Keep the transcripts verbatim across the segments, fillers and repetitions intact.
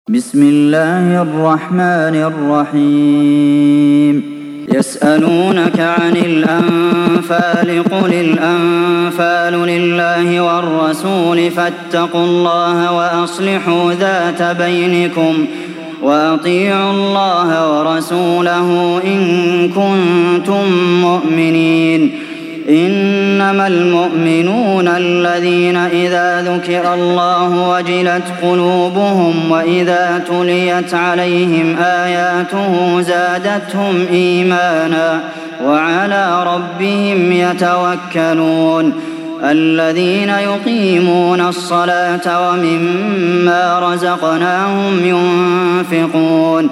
بسم الله الرحمن الرحيم يسألونك عن الأنفال قل الأنفال لله والرسول فاتقوا الله وأصلحوا ذات بينكم وأطيعوا الله ورسوله إن كنتم مؤمنين إنما المؤمنون الذين إذا ذكر الله وجلت قلوبهم وإذا تليت عليهم آياته زادتهم إيمانا وعلى ربهم يتوكلون الذين يقيمون الصلاة ومما رزقناهم ينفقون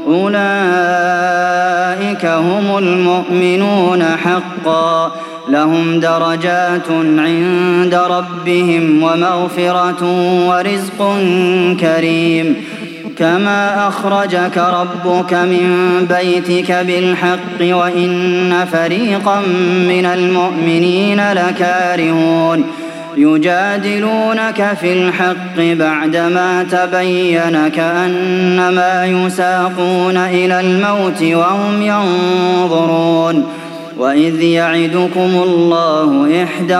أولئك هم المؤمنون حقا لهم درجات عند ربهم ومغفرة ورزق كريم كما أخرجك ربك من بيتك بالحق وإن فريقا من المؤمنين لكارهون يجادلونك في الحق بعدما تبين كأنما يساقون إلى الموت وهم ينظرون وإذ يعدكم الله إحدى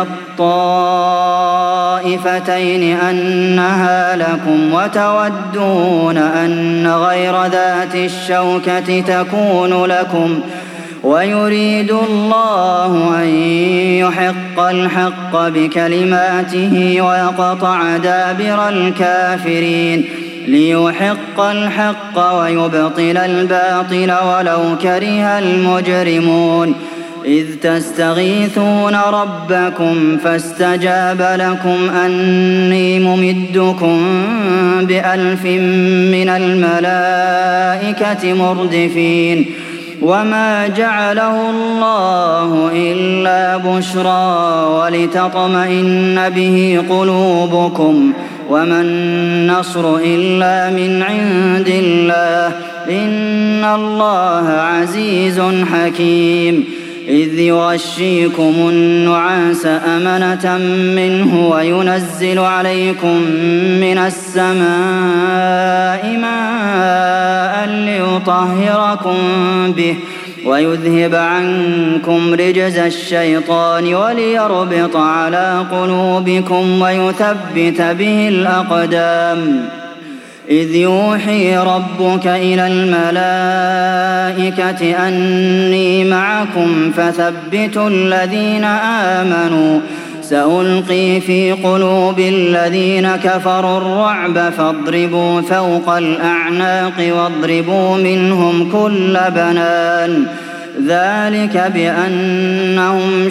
الطائفتين أنها لكم وتودون أن غير ذات الشوكة تكون لكم ويريد الله أن يحق الحق بكلماته ويقطع دابر الكافرين ليحق الحق ويبطل الباطل ولو كره المجرمون إذ تستغيثون ربكم فاستجاب لكم أني ممدكم بألف من الملائكة مردفين وما جعله الله إلا بشرى ولتطمئن به قلوبكم وما النصر إلا من عند الله إن الله عزيز حكيم إذ يغشيكم النعاس أمنة منه وينزل عليكم من السماء ماء ليطهركم به ويذهب عنكم رجز الشيطان وليربط على قلوبكم ويثبت به الأقدام إذ يوحي ربك إلى الملائكة أني معكم فثبتوا الذين آمنوا سألقي في قلوب الذين كفروا الرعب فاضربوا فوق الأعناق واضربوا منهم كل بنان ذلك بأنهم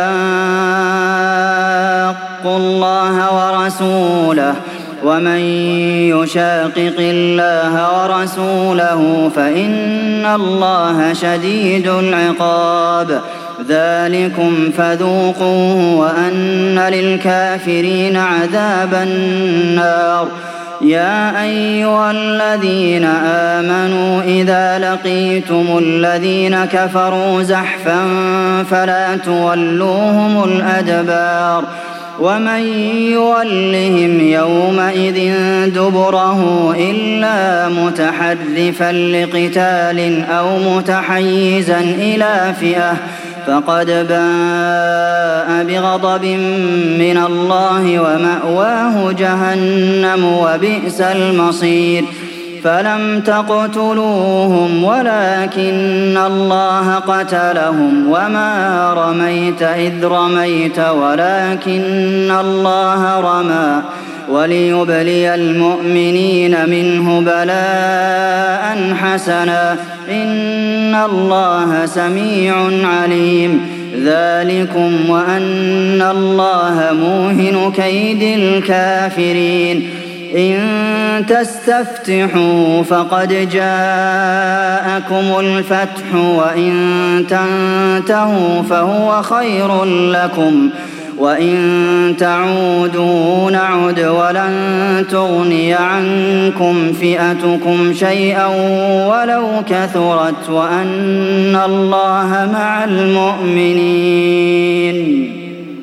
شاقوا الله ورسوله ومن يشاقق الله ورسوله فإن الله شديد العقاب ذلكم فذوقوه وأن للكافرين عذاب النار يا أيها الذين آمنوا إذا لقيتم الذين كفروا زحفا فلا تولوهم الأدبار ومن يولهم يومئذ دبره إلا متحرفا لقتال أو متحيزا إلى فئة فقد باء بغضب من الله ومأواه جهنم وبئس المصير فلم تقتلوهم ولكن الله قتلهم وما رميت إذ رميت ولكن الله رمى وليبلي المؤمنين منه بلاء حسنا إن الله سميع عليم ذلكم وأن الله موهن كيد الكافرين إن تستفتحوا فقد جاءكم الفتح وإن تنتهوا فهو خير لكم وإن تعودوا نعد ولن تغني عنكم فئتكم شيئا ولو كثرت وأن الله مع المؤمنين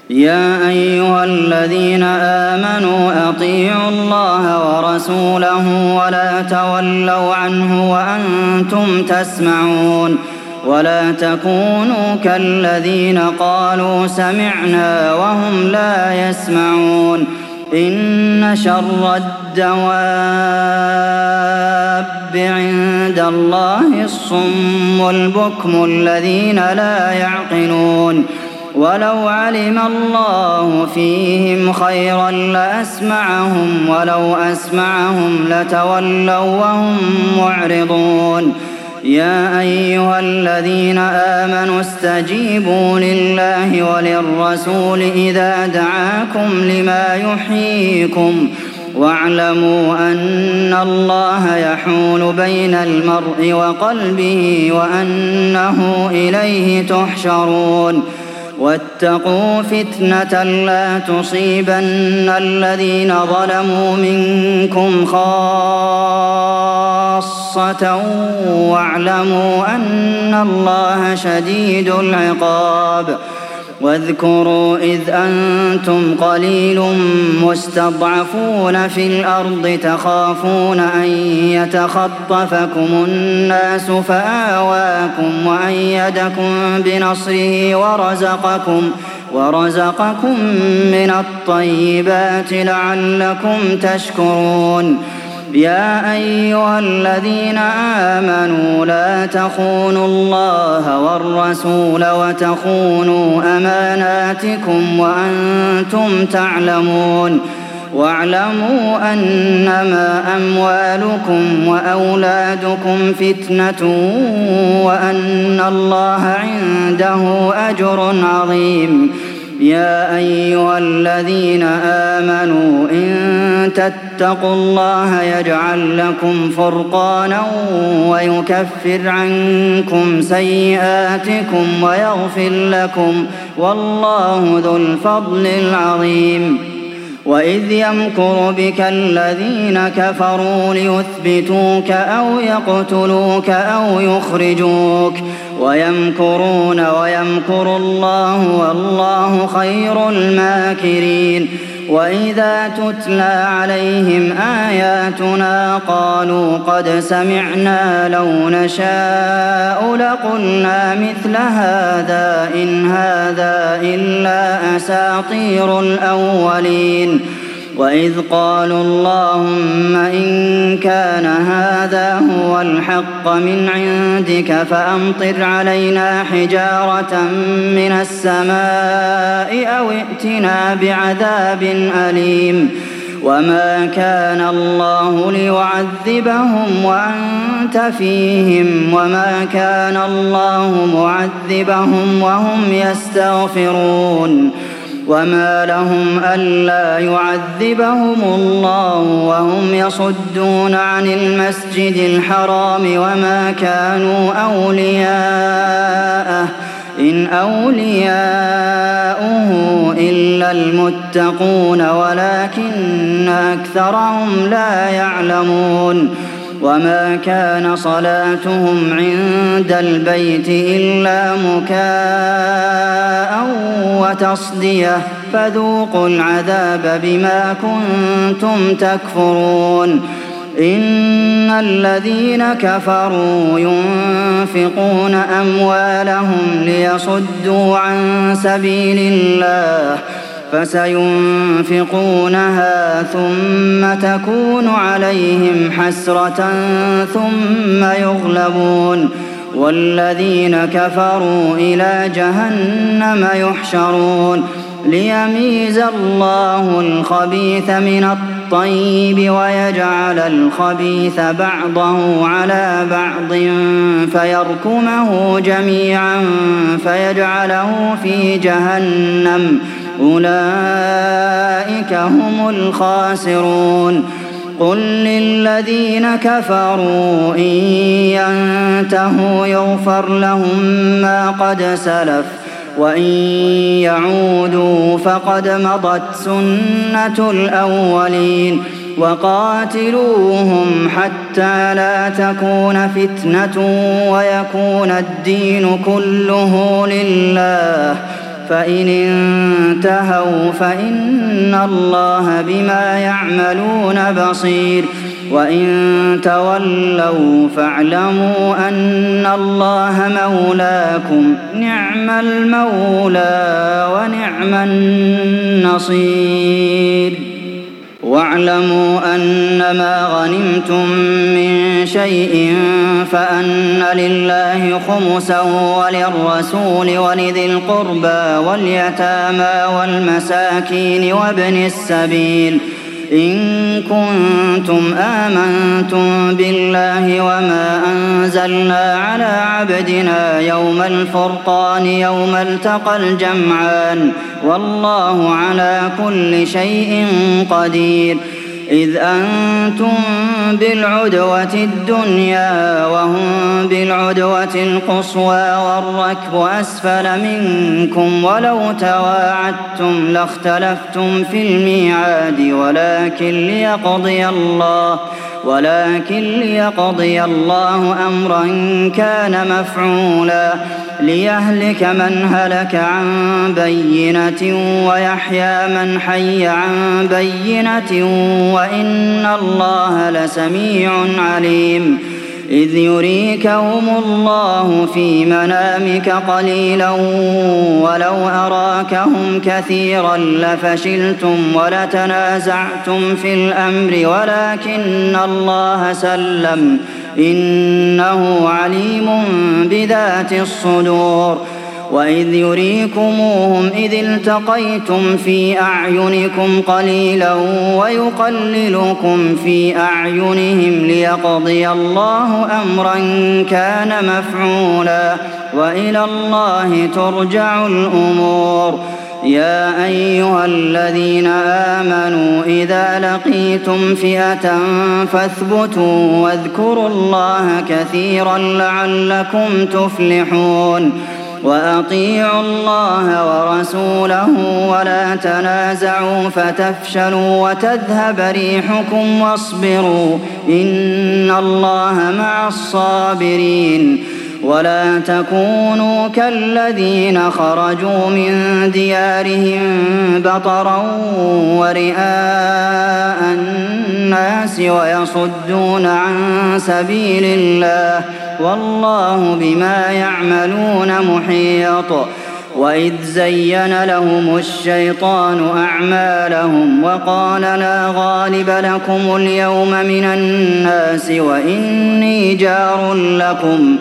يا أيها الذين آمنوا أطيعوا الله ورسوله ولا تولوا عنه وأنتم تسمعون ولا تكونوا كالذين قالوا سمعنا وهم لا يسمعون إن شر الدواب عند الله الصم البكم الذين لا يعقلون ولو علم الله فيهم خيرا لأسمعهم ولو أسمعهم لتولوا وهم معرضون يا أيها الذين آمنوا استجيبوا لله وللرسول إذا دعاكم لما يحييكم واعلموا أن الله يحول بين المرء وقلبه وأنه إليه تحشرون واتقوا فتنة لا تصيبن الذين ظلموا منكم خاصة واعلموا أن الله شديد العقاب واذكروا إذ أنتم قليل مستضعفون في الأرض تخافون أن يتخطفكم الناس فآواكم وأيدكم بنصره ورزقكم ورزقكم من الطيبات لعلكم تشكرون يا أيها الذين آمنوا لا تخونوا الله والرسول وتخونوا أماناتكم وأنتم تعلمون واعلموا أنما أموالكم وأولادكم فتنة وأن الله عنده أجر عظيم يا أيها الذين آمنوا إن تتقوا الله يجعل لكم فرقانا ويكفر عنكم سيئاتكم ويغفر لكم والله ذو الفضل العظيم وإذ يمكر بك الذين كفروا ليثبتوك أو يقتلوك أو يخرجوك ويمكرون ويمكر الله والله خير الماكرين وإذا تتلى عليهم آياتنا قالوا قد سمعنا لو نشاء لقلنا مثل هذا إن هذا إلا أساطير الأولين وإذ قالوا اللهم إن كان هذا هو الحق من عندك فأمطر علينا حجارة من السماء أو ائتنا بعذاب أليم وما كان الله ليعذبهم وأنت فيهم وما كان الله معذبهم وهم يستغفرون وما لهم ألا يعذبهم الله وهم يصدون عن المسجد الحرام وما كانوا أولياءه إن أولياؤه إلا المتقون ولكن أكثرهم لا يعلمون وما كان صلاتهم عند البيت إلا مكاء وتصدية فذوقوا العذاب بما كنتم تكفرون إن الذين كفروا ينفقون أموالهم ليصدوا عن سبيل الله فسينفقونها ثم تكون عليهم حسرة ثم يغلبون والذين كفروا إلى جهنم يحشرون ليميز الله الخبيث من الطيب ويجعل الخبيث بعضه على بعض فيركمه جميعا فيجعله في جهنم أولئك هم الخاسرون قل للذين كفروا إن ينتهوا يغفر لهم ما قد سلف وإن يعودوا فقد مضت سنة الأولين وقاتلوهم حتى لا تكون فتنة ويكون الدين كله لله فإن انتهوا فإن الله بما يعملون بصير وإن تولوا فاعلموا أن الله مولاكم نعم المولى ونعم النصير واعلموا أنما غنمتم من شيء فأن لله خمسه وللرسول ولذي القربى واليتامى والمساكين وابن السبيل إن كنتم آمنتم بالله وما أنزلنا على عبدنا يوم الفرقان يوم التقى الجمعان والله على كل شيء قدير إذ أنتم بالعدوة الدنيا وهم بالعدوة القصوى والركب أسفل منكم ولو تواعدتم لاختلفتم في الميعاد ولكن ليقضي الله ولكن ليقضي الله أمرا كان مفعولا ليهلك من هلك عن بينة ويحيى من حي عن بينة وإن الله لسميع عليم إذ يريكهم الله في منامك قليلا ولو أراكهم كثيرا لفشلتم ولتنازعتم في الأمر ولكن الله سلم إنه عليم بذات الصدور وإذ يريكموهم إذ التقيتم في أعينكم قليلا ويقللكم في أعينهم ليقضي الله أمرا كان مفعولا وإلى الله ترجع الأمور يا أيها الذين آمنوا إذا لقيتم فئة فاثبتوا واذكروا الله كثيرا لعلكم تفلحون وأطيعوا الله ورسوله ولا تنازعوا فتفشلوا وتذهب ريحكم واصبروا إن الله مع الصابرين ولا تكونوا كالذين خرجوا من ديارهم بطرا ورئاء الناس ويصدون عن سبيل الله والله بما يعملون محيط وإذ زين لهم الشيطان أعمالهم وقال لا غالب لكم اليوم من الناس وإني جار لكم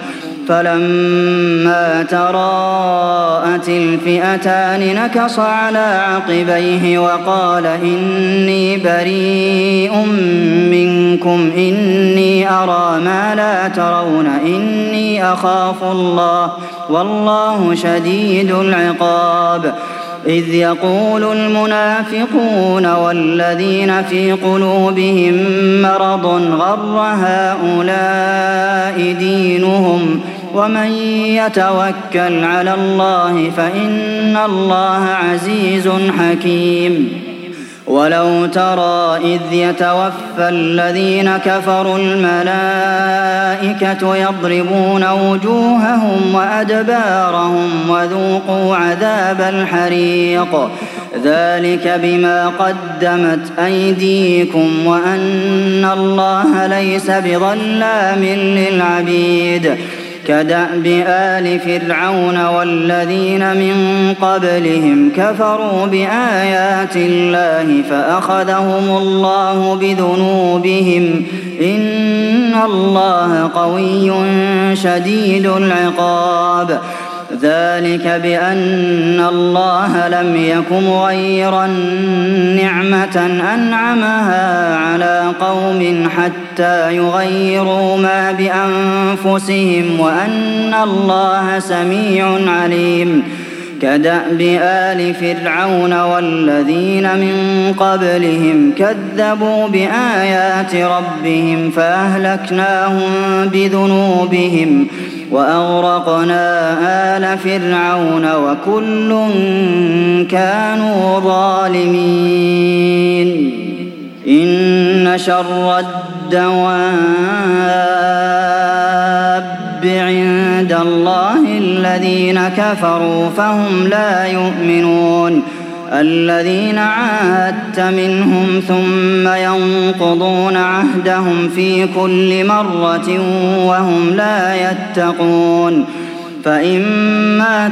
فلما تراءت الفئتان نكص على عقبيه وقال إني بريء منكم إني أرى ما لا ترون إني أخاف الله والله شديد العقاب إذ يقول المنافقون والذين في قلوبهم مرض غر هؤلاء دينهم ومن يتوكل على الله فإن الله عزيز حكيم ولو ترى إذ يتوفى الذين كفروا الملائكة يضربون وجوههم وأدبارهم وذوقوا عذاب الحريق ذلك بما قدمت أيديكم وأن الله ليس بظلام للعبيد كدأب آل فرعون والذين من قبلهم كفروا بآيات الله فأخذهم الله بذنوبهم إن الله قوي شديد العقاب ذلك بأن الله لم يك مغيرا نعمة أنعمها على قوم حتى يغيروا ما بأنفسهم وأن الله سميع عليم كدأب آل فرعون والذين من قبلهم كذبوا بآيات ربهم فأهلكناهم بذنوبهم وأغرقنا آل فرعون وكل كانوا ظالمين إن شر الدواب عند الله الذين الذين كفروا فهم لا يؤمنون الذين عاهدت منهم ثم ينقضون عهدهم في كل مرة وهم لا يتقون فإما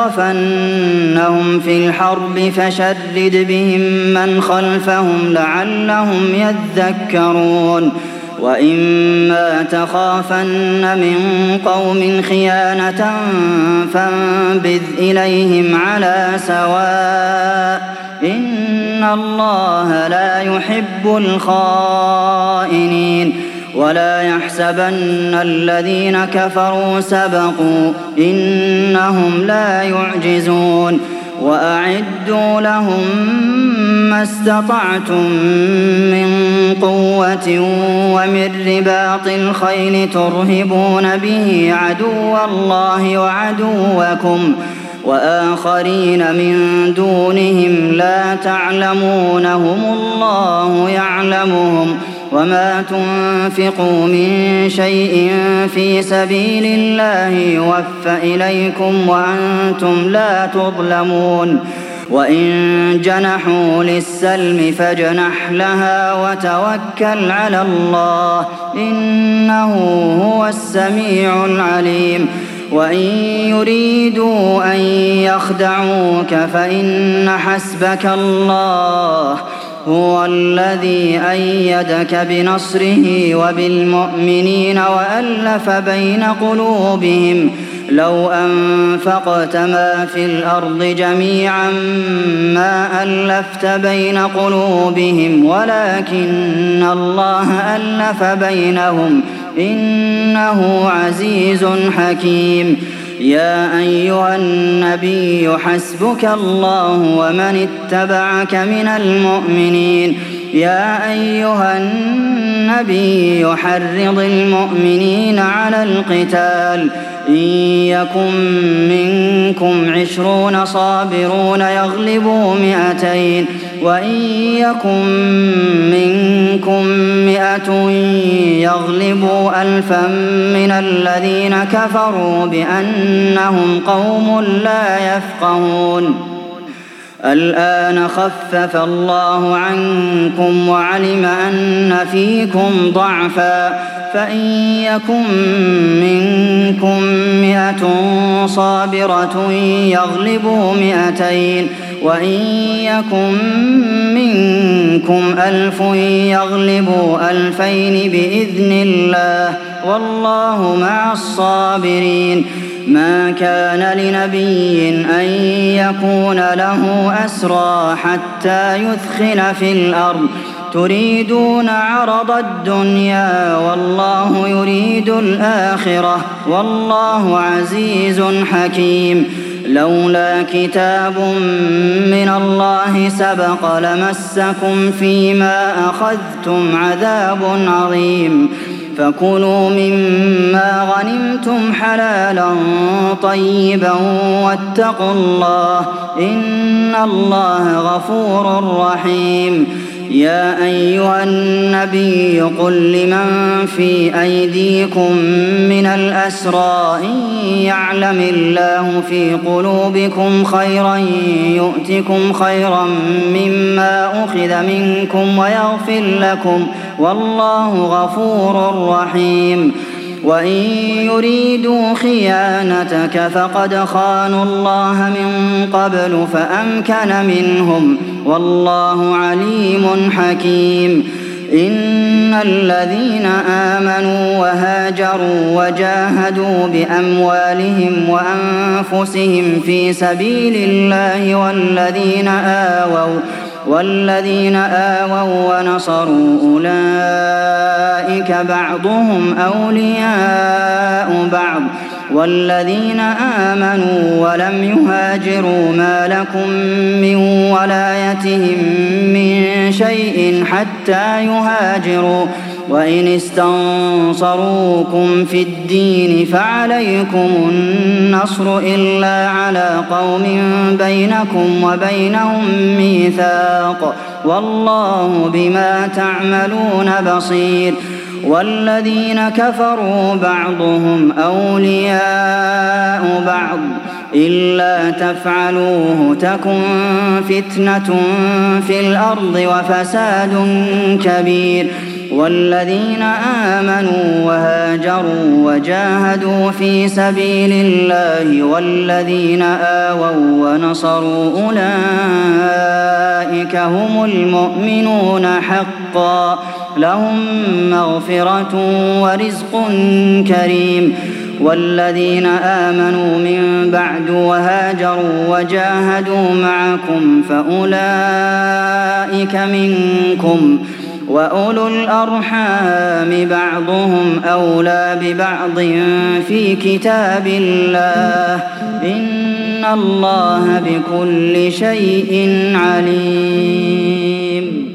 تثقفنهم في الحرب فشرد بهم من خلفهم لعلهم يذكرون وإما تخافن من قوم خيانة فانبذ إليهم على سواء إن الله لا يحب الخائنين ولا يحسبن الذين كفروا سبقوا إنهم لا يعجزون وأعدوا لهم ما استطعتم من قوة ومن رباط الخيل ترهبون به عدو الله وعدوكم وآخرين من دونهم لا تعلمونهم الله يعلمهم وما تنفقوا من شيء في سبيل الله يوفى إليكم وأنتم لا تظلمون وإن جنحوا للسلم فاجنح لها وتوكل على الله إنه هو السميع العليم وإن يريدوا أن يخدعوك فإن حسبك الله هو الذي أيدك بنصره وبالمؤمنين وألف بين قلوبهم لو أنفقت ما في الأرض جميعا ما ألفت بين قلوبهم ولكن الله ألف بينهم إنه عزيز حكيم يا أيها النبي حسبك الله ومن اتبعك من المؤمنين يا أيها النبي حرض المؤمنين على القتال إن يكن منكم عشرون صابرون يغلبوا مئتين وإن يكن منكم مئة يغلبوا ألفا من الذين كفروا بأنهم قوم لا يفقهون الآن خفف الله عنكم وعلم أن فيكم ضعفا فإن يكن منكم مئة صابرة يغلبوا مئتين وإن يكن منكم ألف يغلبوا ألفين بإذن الله والله مع الصابرين ما كان لنبي أن يكون له أسرى حتى يثخن في الأرض تريدون عرض الدنيا والله يريد الآخرة والله عزيز حكيم لولا كتاب من الله سبق لمسكم فيما أخذتم عذاب عظيم فكلوا مما غنمتم حلالا طيبا واتقوا الله إن الله غفور رحيم يا أيها النبي قل لمن في أيديكم من الأسرى إن يعلم الله في قلوبكم خيرا يؤتكم خيرا مما أخذ منكم ويغفر لكم والله غفور رحيم وإن يريدوا خيانتك فقد خانوا الله من قبل فأمكن منهم والله عليم حكيم إن الذين آمنوا وهاجروا وجاهدوا بأموالهم وأنفسهم في سبيل الله والذين آووا والذين آووا ونصروا أولئك بعضهم أولياء بعض والذين آمنوا ولم يهاجروا ما لكم من ولايتهم من شيء حتى يهاجروا وإن استنصروكم في الدين فعليكم النصر إلا على قوم بينكم وبينهم ميثاق والله بما تعملون بصير والذين كفروا بعضهم أولياء بعض إلا تفعلوه تكن فتنة في الأرض وفساد كبير والذين آمنوا وهاجروا وجاهدوا في سبيل الله والذين آووا ونصروا أولئك هم المؤمنون حقا لهم مغفرة ورزق كريم والذين آمنوا من بعد وهاجروا وجاهدوا معكم فأولئك منكم وأولو الأرحام بعضهم أولى ببعض في كتاب الله إن الله بكل شيء عليم.